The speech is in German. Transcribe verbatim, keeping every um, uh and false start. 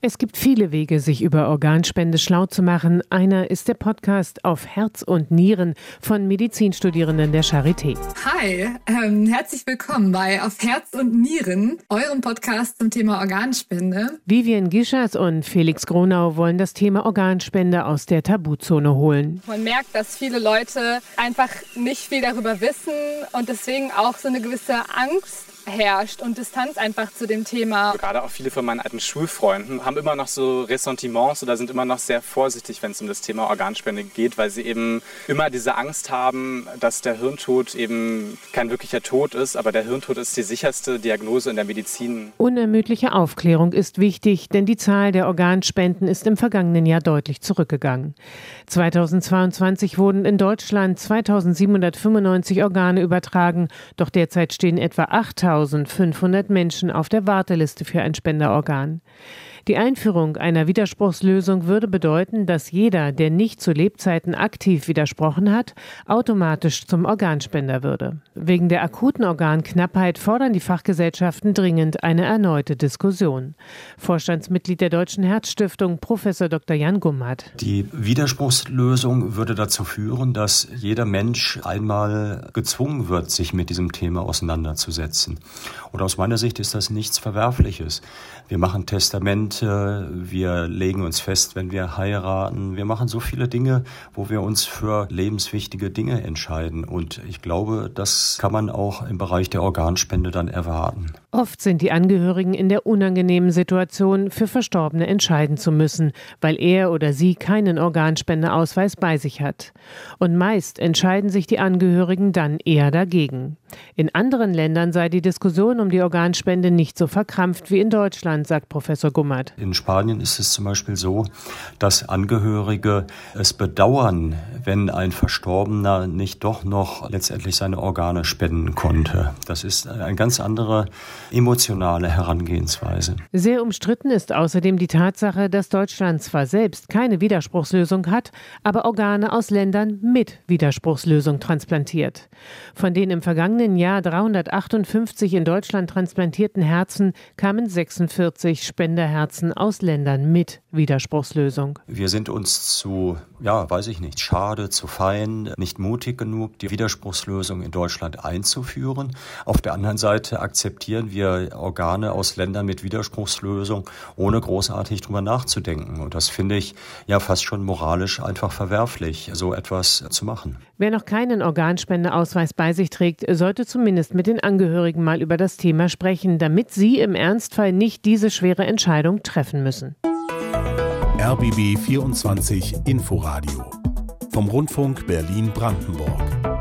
Es gibt viele Wege, sich über Organspende schlau zu machen. Einer ist der Podcast Auf Herz und Nieren von Medizinstudierenden der Charité. Hi, ähm, herzlich willkommen bei Auf Herz und Nieren, eurem Podcast zum Thema Organspende. Vivian Gischers und Felix Gronau wollen das Thema Organspende aus der Tabuzone holen. Man merkt, dass viele Leute einfach nicht viel darüber wissen und deswegen auch so eine gewisse Angst herrscht und Distanz einfach zu dem Thema. Gerade auch viele von meinen alten Schulfreunden haben immer noch so Ressentiments oder sind immer noch sehr vorsichtig, wenn es um das Thema Organspende geht, weil sie eben immer diese Angst haben, dass der Hirntod eben kein wirklicher Tod ist, aber der Hirntod ist die sicherste Diagnose in der Medizin. Unermüdliche Aufklärung ist wichtig, denn die Zahl der Organspenden ist im vergangenen Jahr deutlich zurückgegangen. zweitausendzweiundzwanzig wurden in Deutschland zweitausendsiebenhundertfünfundneunzig Organe übertragen, doch derzeit stehen etwa achttausendfünfhundert Menschen auf der Warteliste für ein Spenderorgan. Die Einführung einer Widerspruchslösung würde bedeuten, dass jeder, der nicht zu Lebzeiten aktiv widersprochen hat, automatisch zum Organspender würde. Wegen der akuten Organknappheit fordern die Fachgesellschaften dringend eine erneute Diskussion. Vorstandsmitglied der Deutschen Herzstiftung, Professor Doktor Jan Gummert. Die Widerspruchslösung würde dazu führen, dass jeder Mensch einmal gezwungen wird, sich mit diesem Thema auseinanderzusetzen. Und aus meiner Sicht ist das nichts Verwerfliches. Wir machen Testament, wir legen uns fest, wenn wir heiraten. Wir machen so viele Dinge, wo wir uns für lebenswichtige Dinge entscheiden. Und ich glaube, das kann man auch im Bereich der Organspende dann erwarten. Oft sind die Angehörigen in der unangenehmen Situation, für Verstorbene entscheiden zu müssen, weil er oder sie keinen Organspendeausweis bei sich hat. Und meist entscheiden sich die Angehörigen dann eher dagegen. In anderen Ländern sei die Diskussion um die Organspende nicht so verkrampft wie in Deutschland, sagt Professor Gummert. In Spanien ist es zum Beispiel so, dass Angehörige es bedauern, wenn ein Verstorbener nicht doch noch letztendlich seine Organe spenden konnte. Das ist eine ganz andere emotionale Herangehensweise. Sehr umstritten ist außerdem die Tatsache, dass Deutschland zwar selbst keine Widerspruchslösung hat, aber Organe aus Ländern mit Widerspruchslösung transplantiert. Von den im vergangenen Jahr dreihundertachtundfünfzig in Deutschland transplantierten Herzen kamen sechsundvierzig Spenderherzen aus Ländern mit Widerspruchslösung. Wir sind uns zu, ja, weiß ich nicht, schade, zu fein, nicht mutig genug, die Widerspruchslösung in Deutschland einzuführen. Auf der anderen Seite akzeptieren wir Organe aus Ländern mit Widerspruchslösung, ohne großartig drüber nachzudenken. Und das finde ich ja fast schon moralisch einfach verwerflich, so etwas zu machen. Wer noch keinen Organspendeausweis bei sich trägt, sollte zumindest mit den Angehörigen mal über das Thema sprechen, damit sie im Ernstfall nicht diese schwere Entscheidung treffen müssen. R B B vierundzwanzig Inforadio vom Rundfunk Berlin-Brandenburg.